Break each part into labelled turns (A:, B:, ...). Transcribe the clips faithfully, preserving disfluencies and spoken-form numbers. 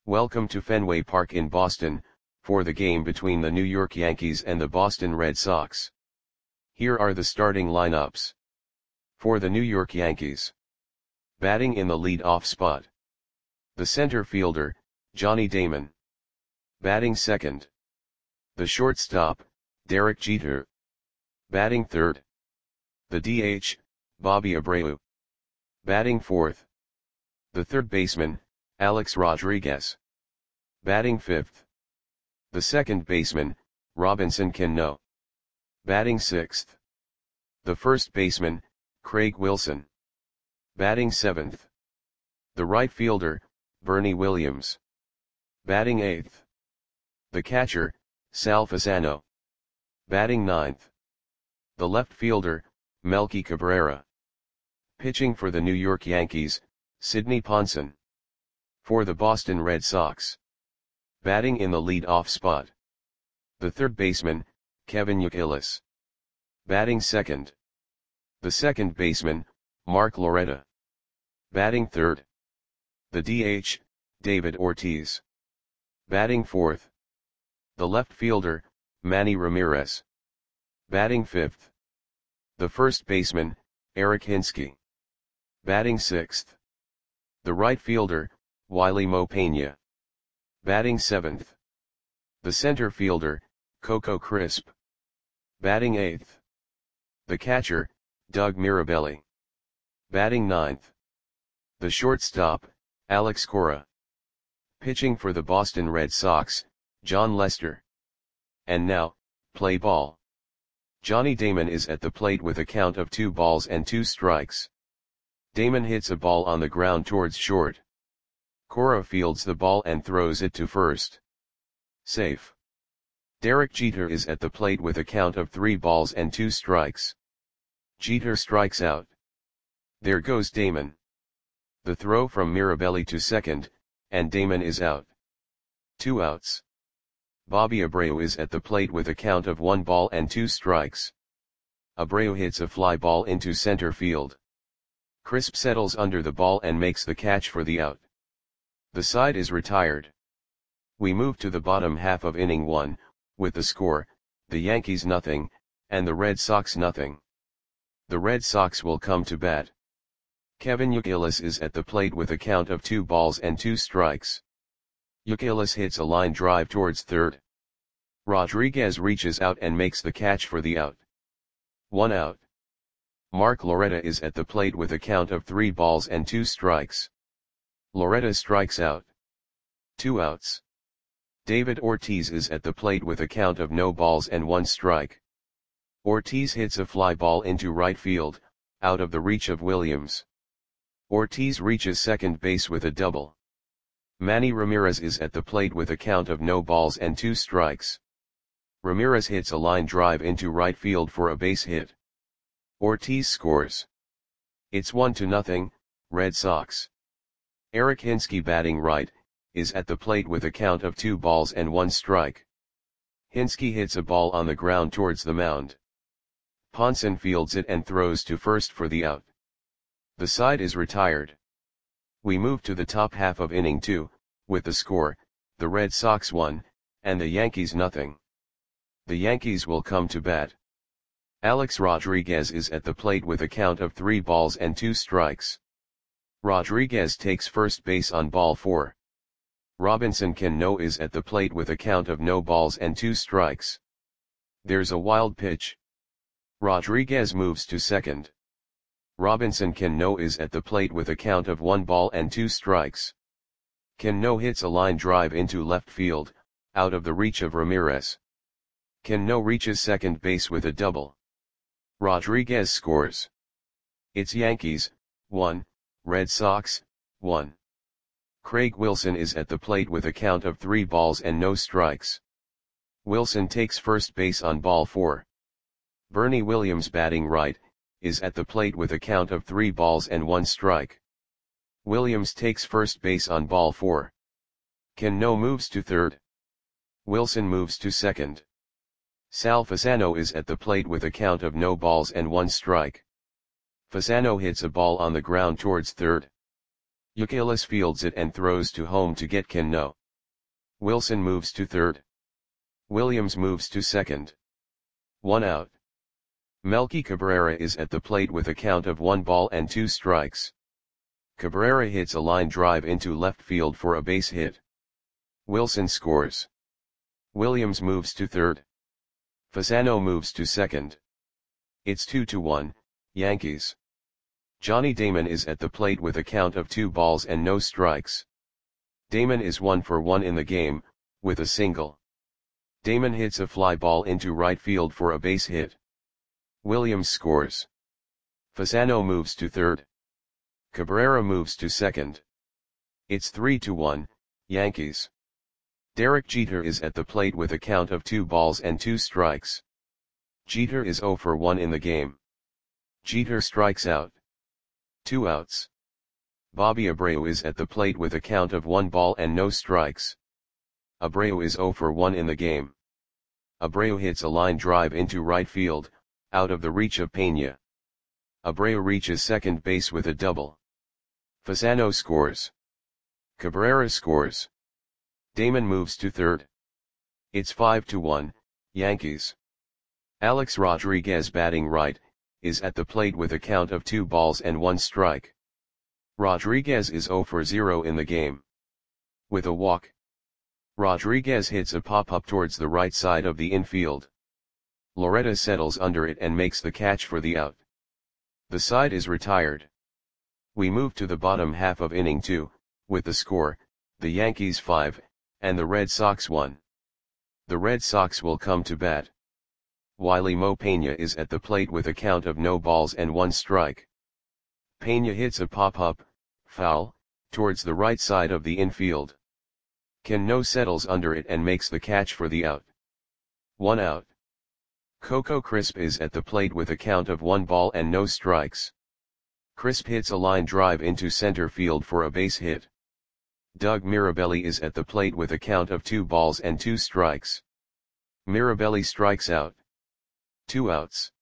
A: Welcome to Fenway Park in Boston, for the game between the New York Yankees and the Boston Red Sox. Here are the starting lineups. For the New York Yankees. Batting in the lead-off spot. The center fielder, Johnny Damon. Batting second. The shortstop, Derek Jeter. Batting third. The D H, Bobby Abreu. Batting fourth. The third baseman, Alex Rodriguez. Batting fifth. The second baseman, Robinson Cano. Batting sixth. The first baseman, Craig Wilson. Batting seventh. The right fielder, Bernie Williams. Batting eighth. The catcher, Sal Fasano. Batting ninth. The left fielder, Melky Cabrera. Pitching for the New York Yankees, Sidney Ponson. For the Boston Red Sox. Batting in the lead-off spot. The third baseman, Kevin Youkilis. Batting second. The second baseman, Mark Loretta. Batting third. The D H, David Ortiz. Batting fourth. The left fielder, Manny Ramirez. Batting fifth. The first baseman, Eric Hinske. Batting sixth. The right fielder, Wiley Mo Peña. Batting seventh. The center fielder, Coco Crisp. Batting eighth. The catcher, Doug Mirabelli. Batting ninth. The shortstop, Alex Cora. Pitching for the Boston Red Sox, Jon Lester. And now, play ball. Johnny Damon is at the plate with a count of two balls and two strikes. Damon hits a ball on the ground towards short. Cora fields the ball and throws it to first. Safe. Derek Jeter is at the plate with a count of three balls and two strikes. Jeter strikes out. There goes Damon. The throw from Mirabelli to second, and Damon is out. Two outs. Bobby Abreu is at the plate with a count of one ball and two strikes. Abreu hits a fly ball into center field. Crisp settles under the ball and makes the catch for the out. The side is retired. We move to the bottom half of inning one, with the score, the Yankees nothing, and the Red Sox nothing. The Red Sox will come to bat. Kevin Youkilis is at the plate with a count of two balls and two strikes. Youkilis hits a line drive towards third. Rodriguez reaches out and makes the catch for the out. One out. Mark Loretta is at the plate with a count of three balls and two strikes. Loretta strikes out. Two outs. David Ortiz is at the plate with a count of no balls and one strike. Ortiz hits a fly ball into right field, out of the reach of Williams. Ortiz reaches second base with a double. Manny Ramirez is at the plate with a count of no balls and two strikes. Ramirez hits a line drive into right field for a base hit. Ortiz scores. It's one to nothing, Red Sox. Eric Hinske, batting right, is at the plate with a count of two balls and one strike. Hinske hits a ball on the ground towards the mound. Ponson fields it and throws to first for the out. The side is retired. We move to the top half of inning two, with the score, the Red Sox one, and the Yankees nothing. The Yankees will come to bat. Alex Rodriguez is at the plate with a count of three balls and two strikes. Rodriguez takes first base on ball four. Robinson Cano is at the plate with a count of no balls and two strikes. There's a wild pitch. Rodriguez moves to second. Robinson Cano is at the plate with a count of one ball and two strikes. Cano hits a line drive into left field, out of the reach of Ramirez. Cano reaches second base with a double. Rodriguez scores. It's Yankees, one, Red Sox, one. Craig Wilson is at the plate with a count of three balls and no strikes. Wilson takes first base on ball four. Bernie Williams, batting right, is at the plate with a count of three balls and one strike. Williams takes first base on ball four. Cano moves to third. Wilson moves to second. Sal Fasano is at the plate with a count of no balls and one strike. Fasano hits a ball on the ground towards third. Youkilis fields it and throws to home to get Cano. Wilson moves to third. Williams moves to second. One out. Melky Cabrera is at the plate with a count of one ball and two strikes. Cabrera hits a line drive into left field for a base hit. Wilson scores. Williams moves to third. Fasano moves to second. It's two to one, Yankees. Johnny Damon is at the plate with a count of two balls and no strikes. Damon is one for one in the game, with a single. Damon hits a fly ball into right field for a base hit. Williams scores. Fasano moves to third. Cabrera moves to second. It's three to one, Yankees. Derek Jeter is at the plate with a count of two balls and two strikes. Jeter is zero for one in the game. Jeter strikes out. Two outs. Bobby Abreu is at the plate with a count of one ball and no strikes. Abreu is zero for one in the game. Abreu hits a line drive into right field, out of the reach of Pena. Abreu reaches second base with a double. Fasano scores. Cabrera scores. Damon moves to third. It's five to one, Yankees. Alex Rodriguez, batting right, is at the plate with a count of two balls and one strike. Rodriguez is zero for zero in the game. With a walk, Rodriguez hits a pop-up towards the right side of the infield. Loretta settles under it and makes the catch for the out. The side is retired. We move to the bottom half of inning two, with the score, the Yankees five, and the Red Sox one. The Red Sox will come to bat. Wiley Mo Pena is at the plate with a count of no balls and one strike. Pena hits a pop-up, foul, towards the right side of the infield. Cano settles under it and makes the catch for the out. One out. Coco Crisp is at the plate with a count of one ball and no strikes. Crisp hits a line drive into center field for a base hit. Doug Mirabelli is at the plate with a count of two balls and two strikes. Mirabelli strikes out. Two outs.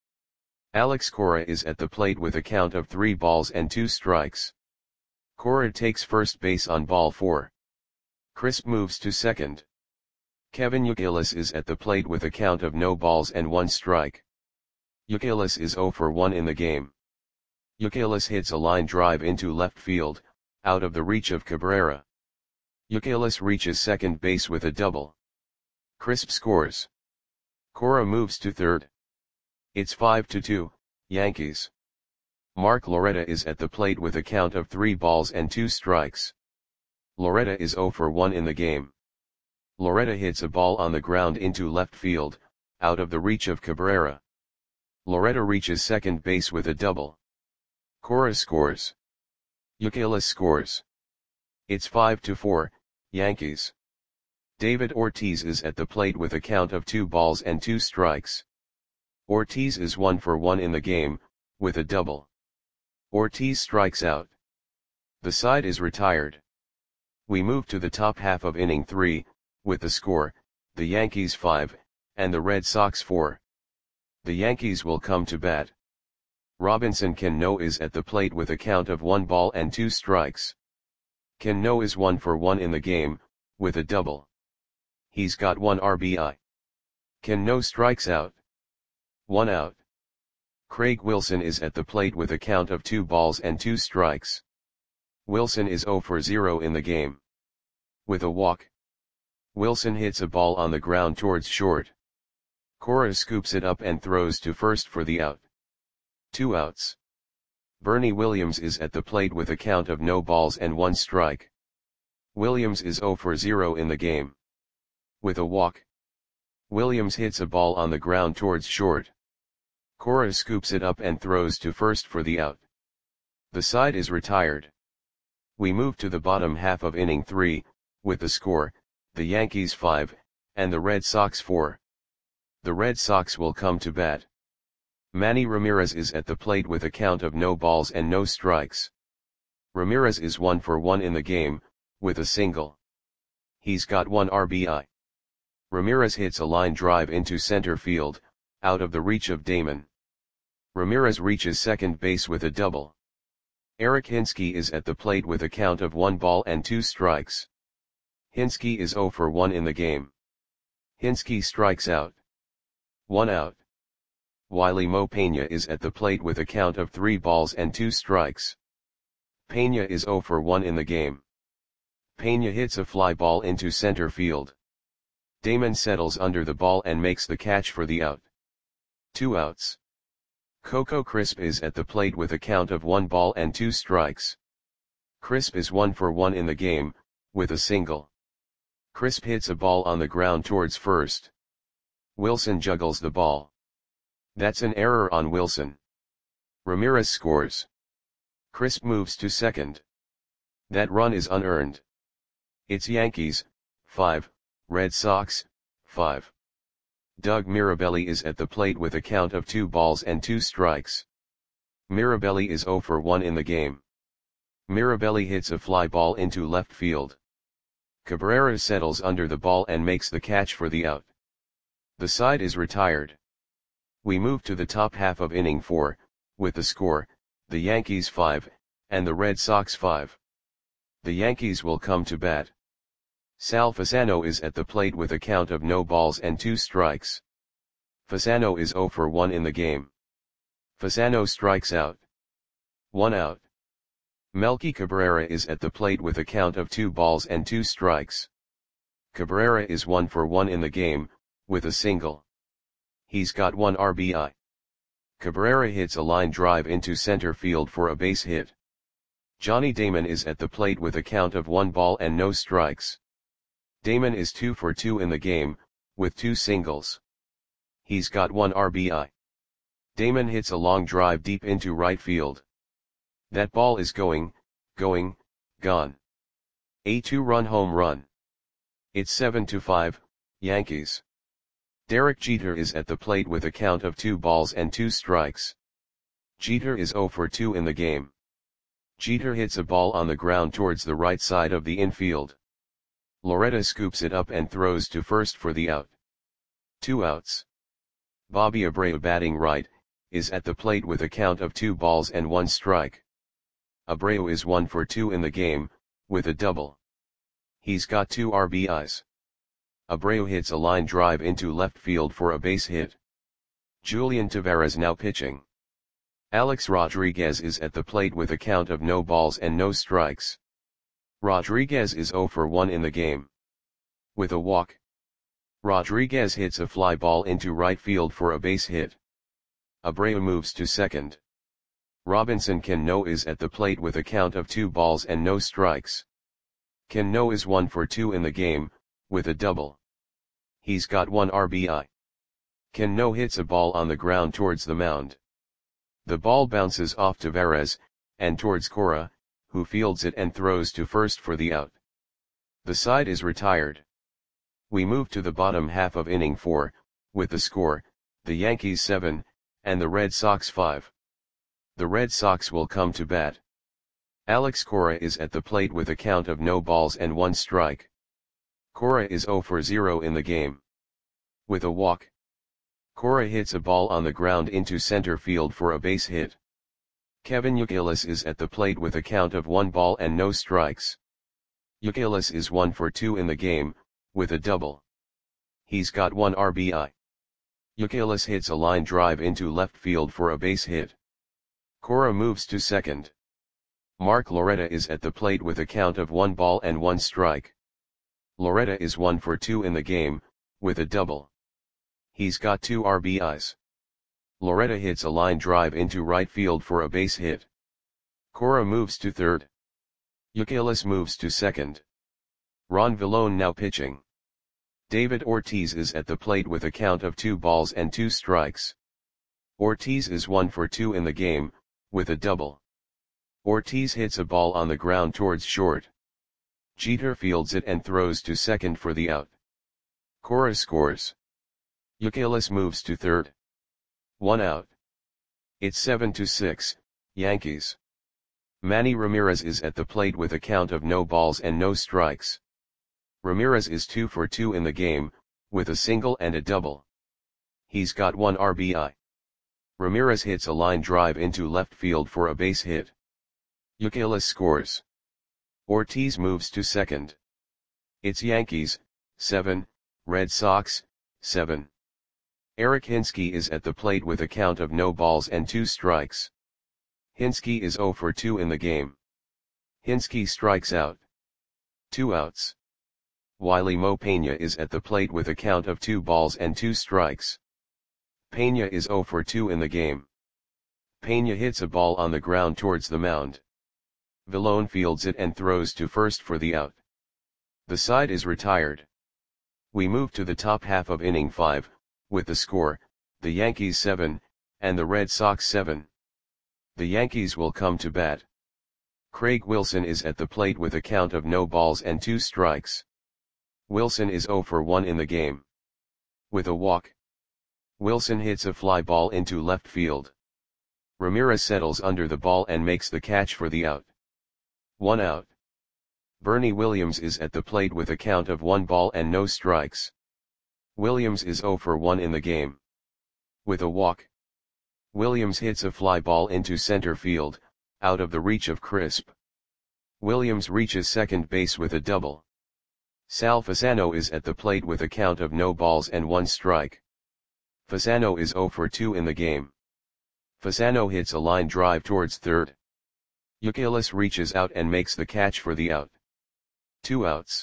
A: Alex Cora is at the plate with a count of three balls and two strikes. Cora takes first base on ball four. Crisp moves to second. Kevin Youkilis is at the plate with a count of no balls and one strike. Youkilis is zero for one in the game. Youkilis hits a line drive into left field, out of the reach of Cabrera. Youkilis reaches second base with a double. Crisp scores. Cora moves to third. It's five to two, Yankees. Mark Loretta is at the plate with a count of three balls and two strikes. Loretta is zero for one in the game. Loretta hits a ball on the ground into left field, out of the reach of Cabrera. Loretta reaches second base with a double. Cora scores. Youkilis scores. It's five to four, Yankees. David Ortiz is at the plate with a count of two balls and two strikes. Ortiz is one for one in the game, with a double. Ortiz strikes out. The side is retired. We move to the top half of inning three, with the score, the Yankees five, and the Red Sox four. The Yankees will come to bat. Robinson Cano is at the plate with a count of one ball and two strikes. Cano is one for one in the game, with a double. He's got one R B I. Cano strikes out. One out. Craig Wilson is at the plate with a count of two balls and two strikes. Wilson is zero for zero in the game. With a walk, Wilson hits a ball on the ground towards short. Cora scoops it up and throws to first for the out. Two outs. Bernie Williams is at the plate with a count of no balls and one strike. Williams is zero for zero in the game. With a walk, Williams hits a ball on the ground towards short. Cora scoops it up and throws to first for the out. The side is retired. We move to the bottom half of inning three, with the score, the Yankees five, and the Red Sox four. The Red Sox will come to bat. Manny Ramirez is at the plate with a count of no balls and no strikes. Ramirez is one for one in the game, with a single. He's got one R B I. Ramirez hits a line drive into center field, out of the reach of Damon. Ramirez reaches second base with a double. Eric Hinske is at the plate with a count of one ball and two strikes. Hinske is zero for one in the game. Hinske strikes out. One out. Wiley Mo Peña is at the plate with a count of three balls and two strikes. Peña is zero for one in the game. Peña hits a fly ball into center field. Damon settles under the ball and makes the catch for the out. Two outs. Coco Crisp is at the plate with a count of one ball and two strikes. Crisp is one for one in the game, with a single. Crisp hits a ball on the ground towards first. Wilson juggles the ball. That's an error on Wilson. Ramirez scores. Crisp moves to second. That run is unearned. It's Yankees, five, Red Sox, five. Doug Mirabelli is at the plate with a count of two balls and two strikes. Mirabelli is zero for one in the game. Mirabelli hits a fly ball into left field. Cabrera settles under the ball and makes the catch for the out. The side is retired. We move to the top half of inning four, with the score, the Yankees five, and the Red Sox five. The Yankees will come to bat. Sal Fasano is at the plate with a count of no balls and two strikes. Fasano is zero for one in the game. Fasano strikes out. One out. Melky Cabrera is at the plate with a count of two balls and two strikes. Cabrera is one for one in the game, with a single. He's got one R B I. Cabrera hits a line drive into center field for a base hit. Johnny Damon is at the plate with a count of one ball and no strikes. Damon is two for two in the game, with two singles. He's got one R B I. Damon hits a long drive deep into right field. That ball is going, going, gone. A two-run home run. It's seven to five, Yankees. Derek Jeter is at the plate with a count of two balls and two strikes. Jeter is zero for two in the game. Jeter hits a ball on the ground towards the right side of the infield. Loretta scoops it up and throws to first for the out. Two outs. Bobby Abreu, batting right, is at the plate with a count of two balls and one strike. Abreu is one for two in the game, with a double. He's got two R B Is. Abreu hits a line drive into left field for a base hit. Julian Taveras now pitching. Alex Rodriguez is at the plate with a count of no balls and no strikes. Rodriguez is zero for one in the game. With a walk. Rodriguez hits a fly ball into right field for a base hit. Abreu moves to second. Robinson Cano is at the plate with a count of two balls and no strikes. Cano is one for two in the game, with a double. He's got one R B I. Cano hits a ball on the ground towards the mound. The ball bounces off Taveras, and towards Cora, who fields it and throws to first for the out. The side is retired. We move to the bottom half of inning four, with the score, the Yankees seven, and the Red Sox five. The Red Sox will come to bat. Alex Cora is at the plate with a count of no balls and one strike. Cora is zero for zero in the game. With a walk. Cora hits a ball on the ground into center field for a base hit. Kevin Youkilis is at the plate with a count of one ball and no strikes. Youkilis is one for two in the game, with a double. He's got one R B I. Youkilis hits a line drive into left field for a base hit. Cora moves to second. Mark Loretta is at the plate with a count of one ball and one strike. Loretta is one for two in the game, with a double. He's got two R B Is. Loretta hits a line drive into right field for a base hit. Cora moves to third. Youkilis moves to second. Ron Villone now pitching. David Ortiz is at the plate with a count of two balls and two strikes. Ortiz is one for two in the game, with a double. Ortiz hits a ball on the ground towards short. Jeter fields it and throws to second for the out. Cora scores. Youkilis moves to third. One out. It's seven to six, Yankees. Manny Ramirez is at the plate with a count of no balls and no strikes. Ramirez is two for two in the game, with a single and a double. He's got one R B I. Ramirez hits a line drive into left field for a base hit. Youkilis scores. Ortiz moves to second. It's Yankees, seven, Red Sox, seven. Eric Hinske is at the plate with a count of no balls and two strikes. Hinske is zero for two in the game. Hinske strikes out. Two outs. Wiley Mo Peña is at the plate with a count of two balls and two strikes. Peña is zero for two in the game. Peña hits a ball on the ground towards the mound. Villone fields it and throws to first for the out. The side is retired. We move to the top half of inning five, with the score, the Yankees seven, and the Red Sox seven. The Yankees will come to bat. Craig Wilson is at the plate with a count of no balls and two strikes. Wilson is zero for one in the game. With a walk, Wilson hits a fly ball into left field. Ramirez settles under the ball and makes the catch for the out. One out. Bernie Williams is at the plate with a count of one ball and no strikes. Williams is zero for one in the game. With a walk, Williams hits a fly ball into center field, out of the reach of Crisp. Williams reaches second base with a double. Sal Fasano is at the plate with a count of no balls and one strike. Fasano is zero for two in the game. Fasano hits a line drive towards third. Youkilis reaches out and makes the catch for the out. Two outs.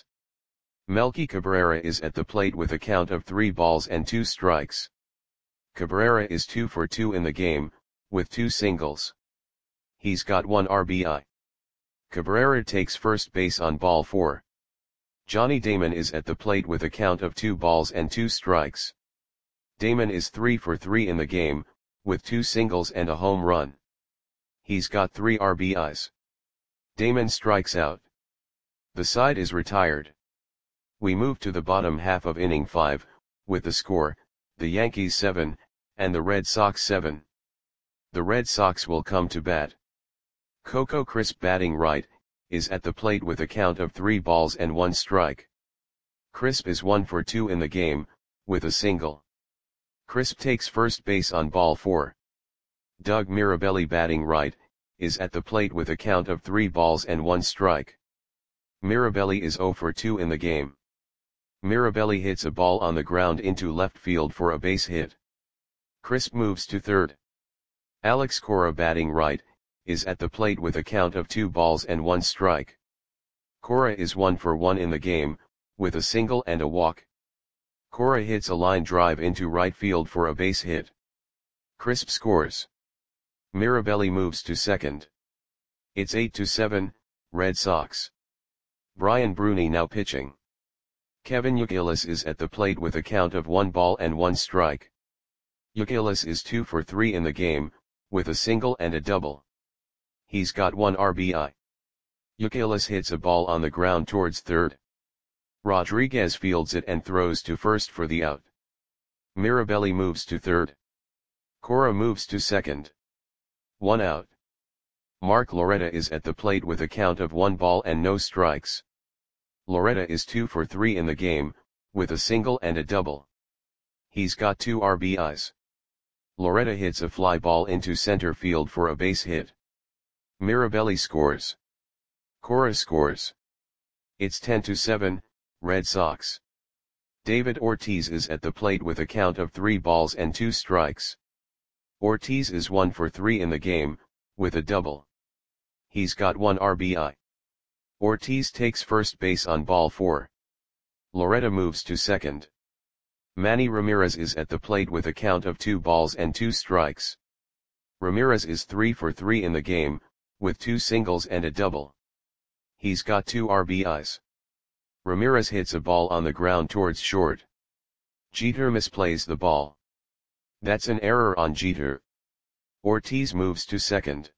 A: Melky Cabrera is at the plate with a count of three balls and two strikes. Cabrera is two for two in the game, with two singles. He's got one R B I. Cabrera takes first base on ball four. Johnny Damon is at the plate with a count of two balls and two strikes. Damon is three for three in the game, with two singles and a home run. He's got three R B Is. Damon strikes out. The side is retired. We move to the bottom half of inning five, with the score, the Yankees seven, and the Red Sox seven. The Red Sox will come to bat. Coco Crisp, batting right, is at the plate with a count of three balls and one strike. Crisp is one for two in the game, with a single. Crisp takes first base on ball four. Doug Mirabelli, batting right, is at the plate with a count of three balls and one strike. Mirabelli is zero for two in the game. Mirabelli hits a ball on the ground into left field for a base hit. Crisp moves to third. Alex Cora, batting right, is at the plate with a count of two balls and one strike. Cora is one for one in the game, with a single and a walk. Cora hits a line drive into right field for a base hit. Crisp scores. Mirabelli moves to second. It's eight to seven, Red Sox. Brian Bruni now pitching. Kevin Youkilis is at the plate with a count of one ball and one strike. Youkilis is two for three in the game, with a single and a double. He's got one R B I. Youkilis hits a ball on the ground towards third. Rodriguez fields it and throws to first for the out. Mirabelli moves to third. Cora moves to second. One out. Mark Loretta is at the plate with a count of one ball and no strikes. Loretta is two for three in the game, with a single and a double. He's got two R B Is. Loretta hits a fly ball into center field for a base hit. Mirabelli scores. Cora scores. It's ten to seven, Red Sox. David Ortiz is at the plate with a count of three balls and two strikes. Ortiz is one for three in the game, with a double. He's got one R B I. Ortiz takes first base on ball four. Loretta moves to second. Manny Ramirez is at the plate with a count of two balls and two strikes. Ramirez is three for three in the game, with two singles and a double. He's got two R B Is. Ramirez hits a ball on the ground towards short. Jeter misplays the ball. That's an error on Jeter. Ortiz moves to second.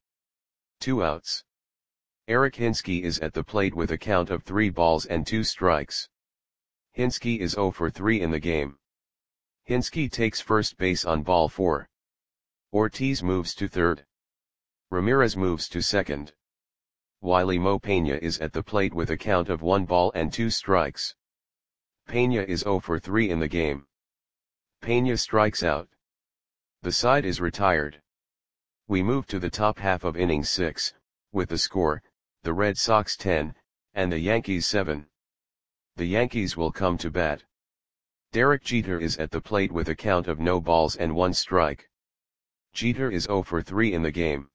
A: Two outs. Eric Hinske is at the plate with a count of three balls and two strikes. Hinske is zero for three in the game. Hinske takes first base on ball four. Ortiz moves to third. Ramirez moves to second. Wiley Mo Peña is at the plate with a count of one ball and two strikes. Peña is zero for three in the game. Peña strikes out. The side is retired. We move to the top half of inning six, with the score, the Red Sox ten, and the Yankees seven. The Yankees will come to bat. Derek Jeter is at the plate with a count of no balls and one strike. Jeter is zero for three in the game.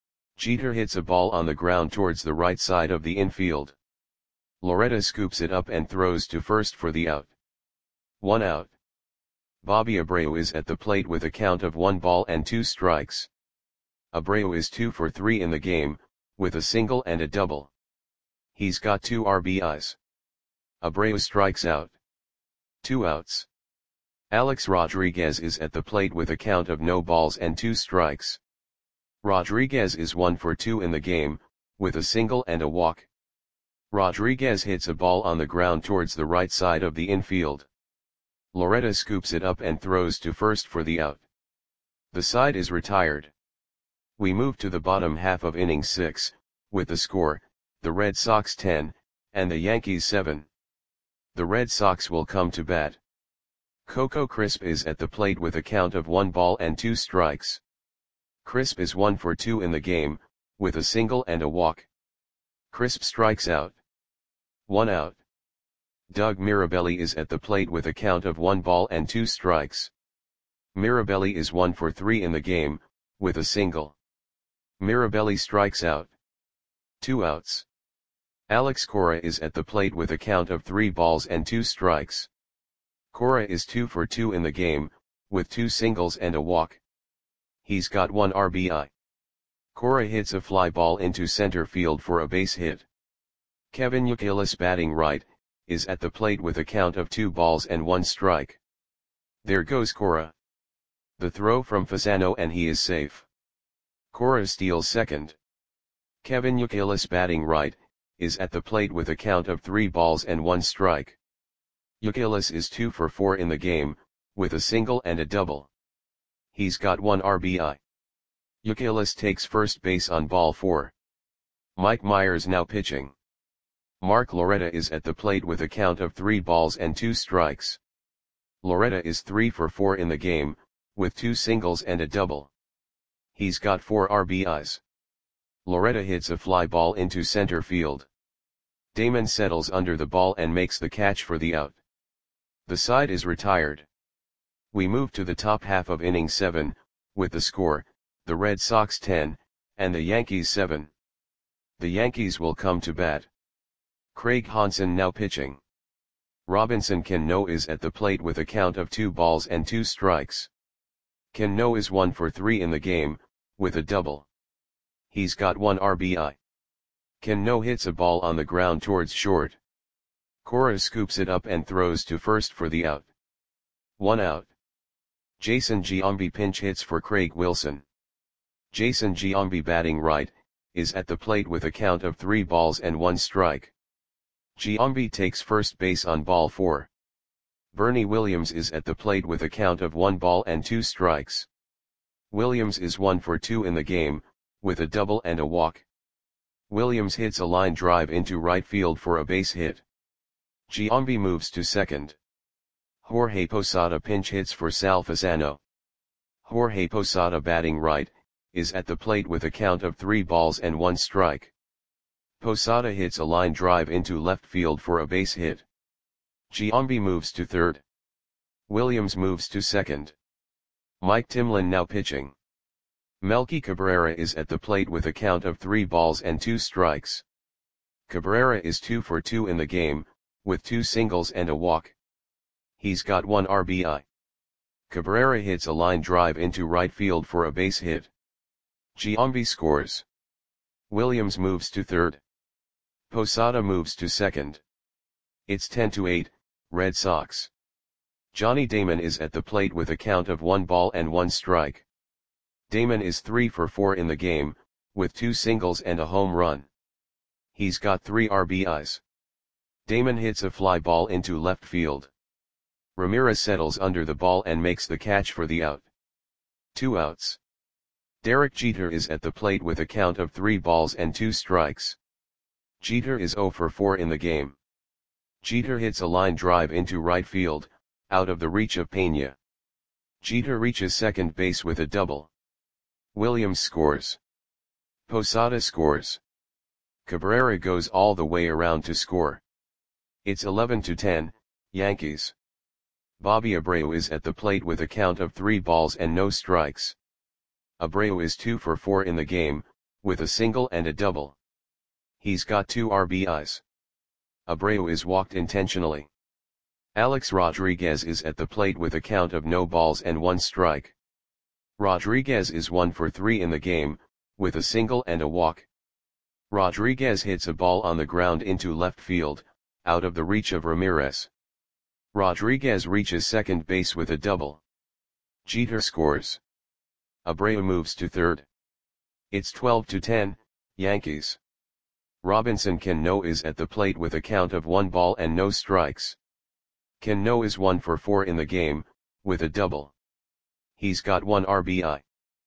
A: Jeter hits a ball on the ground towards the right side of the infield. Loretta scoops it up and throws to first for the out. One out. Bobby Abreu is at the plate with a count of one ball and two strikes. Abreu is two for three in the game, with a single and a double. He's got two R B Is. Abreu strikes out. Two outs. Alex Rodriguez is at the plate with a count of no balls and two strikes. Rodriguez is one for two in the game, with a single and a walk. Rodriguez hits a ball on the ground towards the right side of the infield. Loretta scoops it up and throws to first for the out. The side is retired. We move to the bottom half of inning six, with the score, the Red Sox ten, and the Yankees seven. The Red Sox will come to bat. Coco Crisp is at the plate with a count of one ball and two strikes. Crisp is one for two in the game, with a single and a walk. Crisp strikes out. One out. Doug Mirabelli is at the plate with a count of one ball and two strikes. Mirabelli is one for three in the game, with a single. Mirabelli strikes out. Two outs. Alex Cora is at the plate with a count of three balls and two strikes. Cora is two for two in the game, with two singles and a walk. He's got one R B I. Cora hits a fly ball into center field for a base hit. Kevin Youkilis, batting right, is at the plate with a count of two balls and one strike. There goes Cora. The throw from Fasano and he is safe. Cora steals second. Kevin Youkilis, batting right, is at the plate with a count of three balls and one strike. Youkilis is two for four in the game, with a single and a double. He's got one R B I. Youkilis takes first base on ball four. Mike Myers now pitching. Mark Loretta is at the plate with a count of three balls and two strikes. Loretta is three for four in the game, with two singles and a double. He's got four R B Is. Loretta hits a fly ball into center field. Damon settles under the ball and makes the catch for the out. The side is retired. We move to the top half of inning seven, with the score, the Red Sox ten, and the Yankees seven. The Yankees will come to bat. Craig Hansen now pitching. Robinson Cano is at the plate with a count of two balls and two strikes. Cano is one for three in the game, with a double. He's got one R B I. Cano hits a ball on the ground towards short. Cora scoops it up and throws to first for the out. One out. Jason Giambi pinch hits for Craig Wilson. Jason Giambi, batting right, is at the plate with a count of three balls and one strike. Giambi takes first base on ball four. Bernie Williams is at the plate with a count of one ball and two strikes. Williams is one for two in the game, with a double and a walk. Williams hits a line drive into right field for a base hit. Giambi moves to second. Jorge Posada pinch hits for Sal Fasano. Jorge Posada, batting right, is at the plate with a count of three balls and one strike. Posada hits a line drive into left field for a base hit. Giambi moves to third. Williams moves to second. Mike Timlin now pitching. Melky Cabrera is at the plate with a count of three balls and two strikes. Cabrera is two for two in the game, with two singles and a walk. He's got one R B I. Cabrera hits a line drive into right field for a base hit. Giambi scores. Williams moves to third. Posada moves to second. It's ten to eight, Red Sox. Johnny Damon is at the plate with a count of one ball and one strike. Damon is three for four in the game, with two singles and a home run. He's got three R B Is. Damon hits a fly ball into left field. Ramirez settles under the ball and makes the catch for the out. Two outs. Derek Jeter is at the plate with a count of three balls and two strikes. Jeter is zero for four in the game. Jeter hits a line drive into right field, out of the reach of Pena. Jeter reaches second base with a double. Williams scores. Posada scores. Cabrera goes all the way around to score. It's eleven to ten, Yankees. Bobby Abreu is at the plate with a count of three balls and no strikes. Abreu is two for four in the game, with a single and a double. He's got two R B Is. Abreu is walked intentionally. Alex Rodriguez is at the plate with a count of no balls and one strike. Rodriguez is one for three in the game, with a single and a walk. Rodriguez hits a ball on the ground into left field, out of the reach of Ramirez. Rodriguez reaches second base with a double. Jeter scores. Abreu moves to third. It's twelve to ten, Yankees. Robinson Cano is at the plate with a count of one ball and no strikes. Cano is one for four in the game, with a double. He's got one R B I.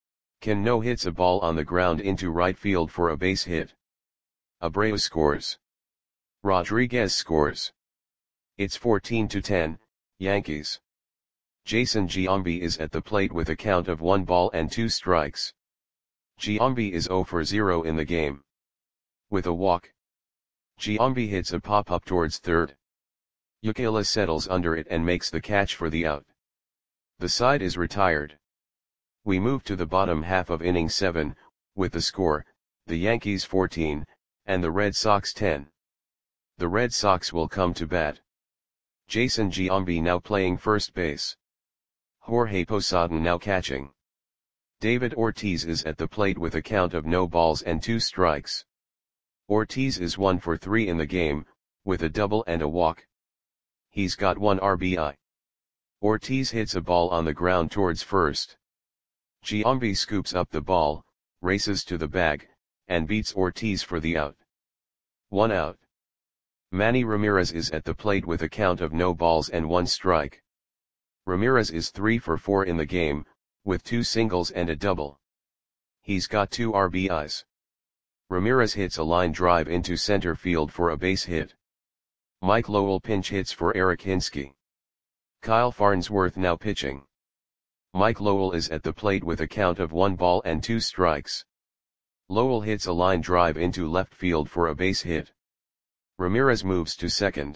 A: Cano hits a ball on the ground into right field for a base hit. Abreu scores. Rodriguez scores. It's fourteen to ten, Yankees. Jason Giambi is at the plate with a count of one ball and two strikes. Giambi is zero for zero in the game. With a walk. Giambi hits a pop-up towards third. Youkilis settles under it and makes the catch for the out. The side is retired. We move to the bottom half of inning seven, with the score, the Yankees fourteen, and the Red Sox ten. The Red Sox will come to bat. Jason Giambi now playing first base. Jorge Posada now catching. David Ortiz is at the plate with a count of no balls and two strikes. Ortiz is one for three in the game, with a double and a walk. He's got one R B I. Ortiz hits a ball on the ground towards first. Giambi scoops up the ball, races to the bag, and beats Ortiz for the out. One out. Manny Ramirez is at the plate with a count of no balls and one strike. Ramirez is three for four in the game, with two singles and a double. He's got two R B Is. Ramirez hits a line drive into center field for a base hit. Mike Lowell pinch hits for Eric Hinske. Kyle Farnsworth now pitching. Mike Lowell is at the plate with a count of one ball and two strikes. Lowell hits a line drive into left field for a base hit. Ramirez moves to second.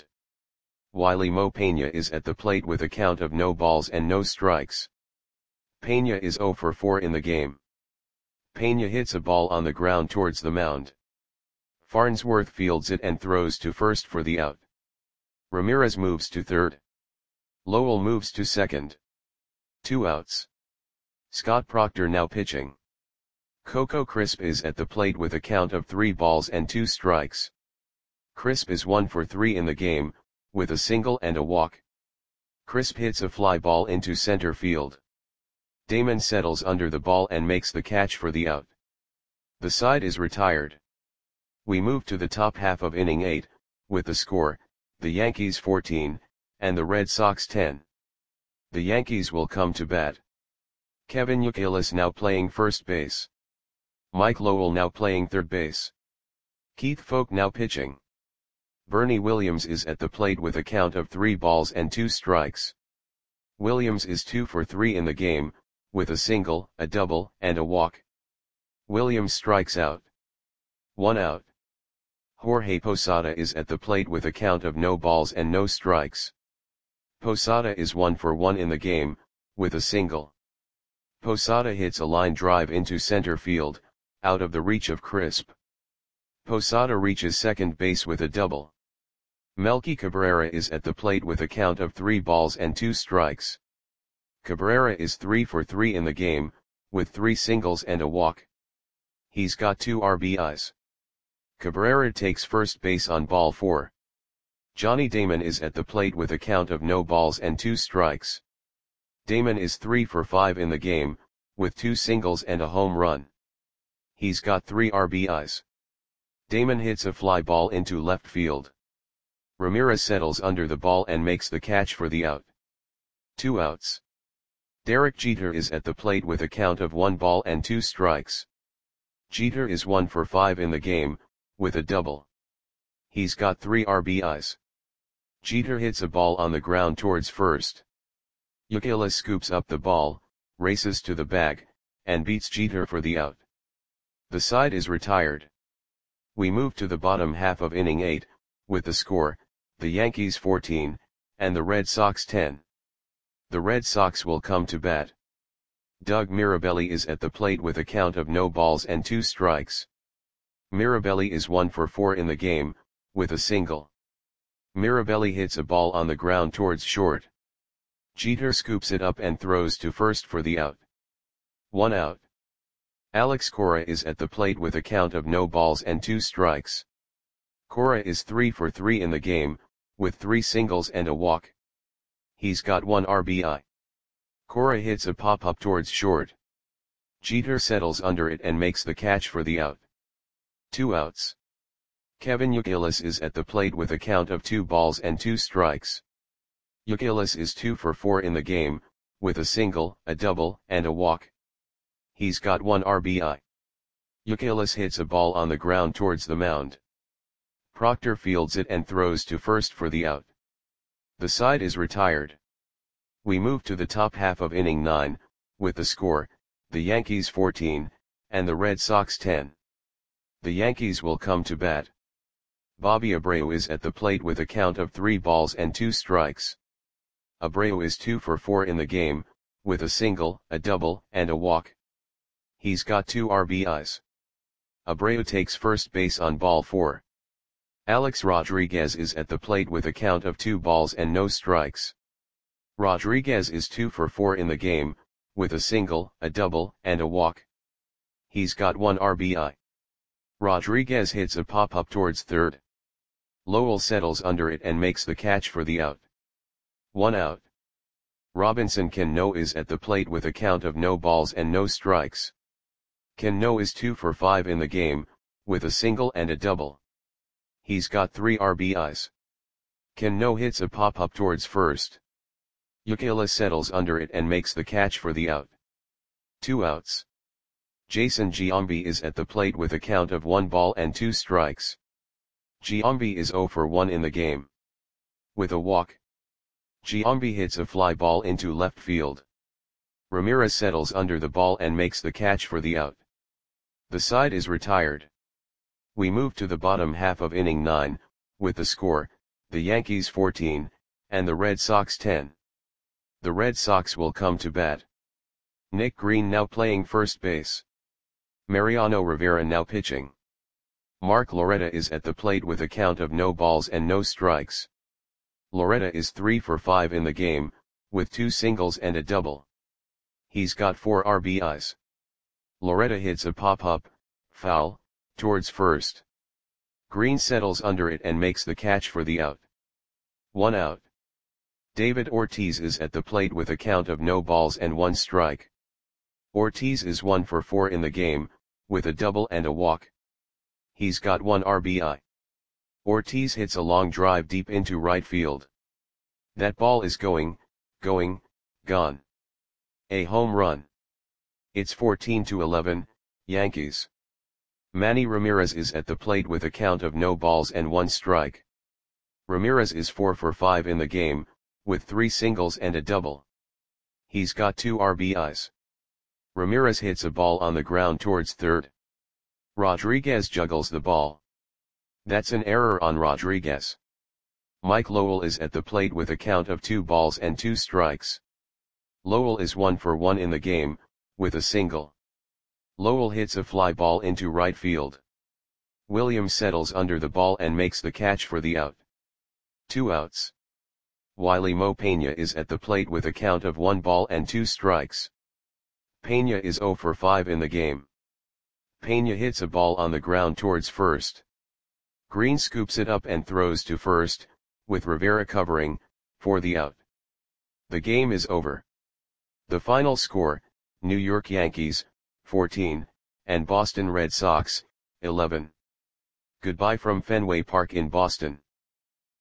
A: Wiley Mo Peña is at the plate with a count of no balls and no strikes. Peña is zero for four in the game. Peña hits a ball on the ground towards the mound. Farnsworth fields it and throws to first for the out. Ramirez moves to third. Lowell moves to second. Two outs. Scott Proctor now pitching. Coco Crisp is at the plate with a count of three balls and two strikes. Crisp is one for three in the game, with a single and a walk. Crisp hits a fly ball into center field. Damon settles under the ball and makes the catch for the out. The side is retired. We move to the top half of inning eight, with the score, the Yankees fourteen, and the Red Sox ten. The Yankees will come to bat. Kevin Youkilis now playing first base. Mike Lowell now playing third base. Keith Foulke now pitching. Bernie Williams is at the plate with a count of three balls and two strikes. Williams is two for three in the game, with a single, a double, and a walk. Williams strikes out. One out. Jorge Posada is at the plate with a count of no balls and no strikes. Posada is one for one in the game, with a single. Posada hits a line drive into center field, out of the reach of Crisp. Posada reaches second base with a double. Melky Cabrera is at the plate with a count of three balls and two strikes. Cabrera is three for three in the game, with three singles and a walk. He's got two R B Is. Cabrera takes first base on ball four. Johnny Damon is at the plate with a count of no balls and two strikes. Damon is three for five in the game, with two singles and a home run. He's got three R B Is. Damon hits a fly ball into left field. Ramirez settles under the ball and makes the catch for the out. Two outs. Derek Jeter is at the plate with a count of one ball and two strikes. Jeter is one for five in the game, with a double. He's got three R B Is. Jeter hits a ball on the ground towards first. Youkilis scoops up the ball, races to the bag, and beats Jeter for the out. The side is retired. We move to the bottom half of inning eight, with the score, the Yankees fourteen, and the Red Sox ten. The Red Sox will come to bat. Doug Mirabelli is at the plate with a count of no balls and two strikes. Mirabelli is one for four in the game, with a single. Mirabelli hits a ball on the ground towards short. Jeter scoops it up and throws to first for the out. One out. Alex Cora is at the plate with a count of no balls and two strikes. Cora is three for three in the game, with three singles and a walk. He's got one R B I. Cora hits a pop-up towards short. Jeter settles under it and makes the catch for the out. Two outs. Kevin Youkilis is at the plate with a count of two balls and two strikes. Youkilis is two for four in the game, with a single, a double, and a walk. He's got one R B I. Youkilis hits a ball on the ground towards the mound. Proctor fields it and throws to first for the out. The side is retired. We move to the top half of inning nine, with the score, the Yankees fourteen, and the Red Sox ten. The Yankees will come to bat. Bobby Abreu is at the plate with a count of three balls and two strikes. Abreu is two for four in the game, with a single, a double, and a walk. He's got two R B Is. Abreu takes first base on ball four. Alex Rodriguez is at the plate with a count of two balls and no strikes. Rodriguez is two for four in the game, with a single, a double, and a walk. He's got one R B I. Rodriguez hits a pop-up towards third. Lowell settles under it and makes the catch for the out. One out. Robinson Cano is at the plate with a count of no balls and no strikes. Cano is two for five in the game, with a single and a double. He's got three R B Is. Cano hits a pop-up towards first. Youkilis settles under it and makes the catch for the out. Two outs. Jason Giambi is at the plate with a count of one ball and two strikes. Giambi is zero for one in the game. With a walk. Giambi hits a fly ball into left field. Ramirez settles under the ball and makes the catch for the out. The side is retired. We move to the bottom half of inning nine, with the score, the Yankees fourteen, and the Red Sox ten. The Red Sox will come to bat. Nick Green now playing first base. Mariano Rivera now pitching. Mark Loretta is at the plate with a count of no balls and no strikes. Loretta is three for five in the game, with two singles and a double. He's got four R B Is. Loretta hits a pop-up, foul, towards first. Green settles under it and makes the catch for the out. One out. David Ortiz is at the plate with a count of no balls and one strike. Ortiz is one for four in the game, with a double and a walk. He's got one R B I. Ortiz hits a long drive deep into right field. That ball is going, going, gone. A home run. It's fourteen to eleven, Yankees. Manny Ramirez is at the plate with a count of no balls and one strike. Ramirez is four for five in the game, with three singles and a double. He's got two R B Is. Ramirez hits a ball on the ground towards third. Rodriguez juggles the ball. That's an error on Rodriguez. Mike Lowell is at the plate with a count of two balls and two strikes. Lowell is one for one in the game, with a single. Lowell hits a fly ball into right field. Williams settles under the ball and makes the catch for the out. Two outs. Wiley Mo Pena is at the plate with a count of one ball and two strikes. Pena is zero for five in the game. Pena hits a ball on the ground towards first. Green scoops it up and throws to first, with Rivera covering, for the out. The game is over. The final score, New York Yankees, fourteen, and Boston Red Sox, eleven. Goodbye from Fenway Park in Boston.